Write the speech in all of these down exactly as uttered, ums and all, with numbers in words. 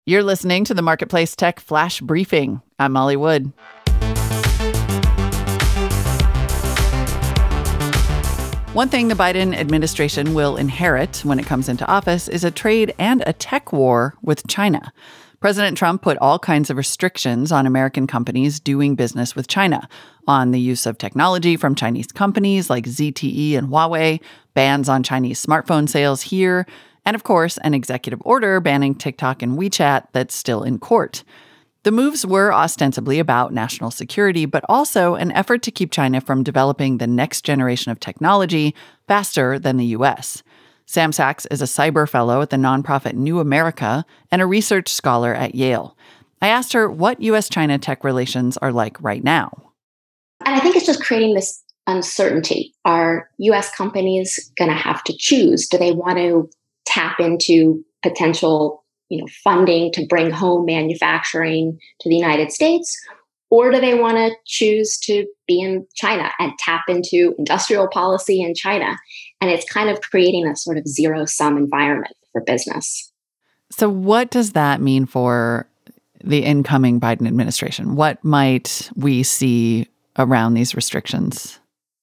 You're listening to the Marketplace Tech Flash Briefing. I'm Molly Wood. One thing the Biden administration will inherit when it comes into office is a trade and a tech war with China. President Trump put all kinds of restrictions on American companies doing business with China, on the use of technology from Chinese companies like Z T E and Huawei, bans on Chinese smartphone sales here, and of course, an executive order banning TikTok and WeChat that's still in court. The moves were ostensibly about national security, but also an effort to keep China from developing the next generation of technology faster than the U S. Sam Sachs is a cyber fellow at the nonprofit New America and a research scholar at Yale. I asked her what U S-China tech relations are like right now. And I think it's just creating this uncertainty. Are U S companies going to have to choose? Do they want to tap into potential, you know, funding to bring home manufacturing to the United States? Or do they want to choose to be in China and tap into industrial policy in China? And it's kind of creating a sort of zero-sum environment for business. So what does that mean for the incoming Biden administration? What might we see around these restrictions?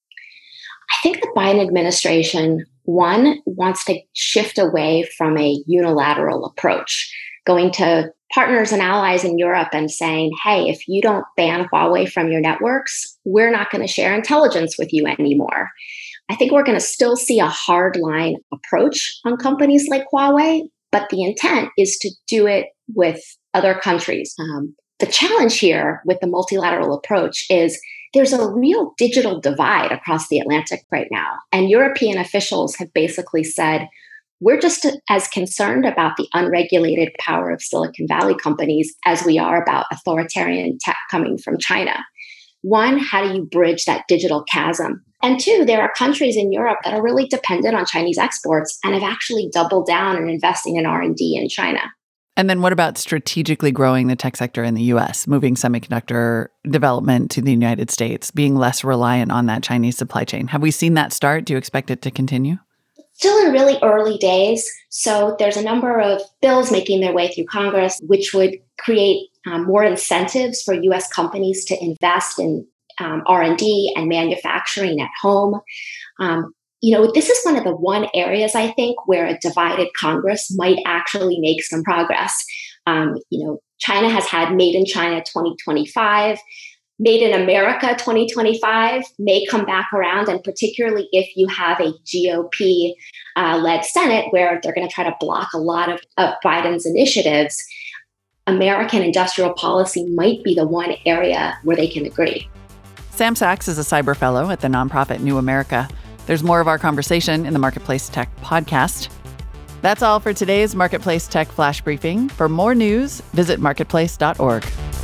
I think the Biden administration, one, wants to shift away from a unilateral approach, going to partners and allies in Europe and saying, hey, if you don't ban Huawei from your networks, we're not going to share intelligence with you anymore. I think we're going to still see a hardline approach on companies like Huawei, but the intent is to do it with other countries. Um, the challenge here with the multilateral approach is there's a real digital divide across the Atlantic right now. And European officials have basically said, we're just as concerned about the unregulated power of Silicon Valley companies as we are about authoritarian tech coming from China. One, how do you bridge that digital chasm? And two, there are countries in Europe that are really dependent on Chinese exports and have actually doubled down and investing in R and D in China. And then what about strategically growing the tech sector in the U S, moving semiconductor development to the United States, being less reliant on that Chinese supply chain? Have we seen that start? Do you expect it to continue? Still in really early days. So there's a number of bills making their way through Congress, which would create um, more incentives for U S companies to invest in um, R and D and manufacturing at home. Um, you know, this is one of the one areas, I think, where a divided Congress might actually make some progress. Um, you know, China has had Made in China twenty twenty-five. Made in America twenty twenty-five may come back around, and particularly if you have a G O P-led uh, Senate where they're going to try to block a lot of, of Biden's initiatives, American industrial policy might be the one area where they can agree. Sam Sachs is a cyber fellow at the nonprofit New America. There's more of our conversation in the Marketplace Tech podcast. That's all for today's Marketplace Tech Flash Briefing. For more news, visit marketplace dot org.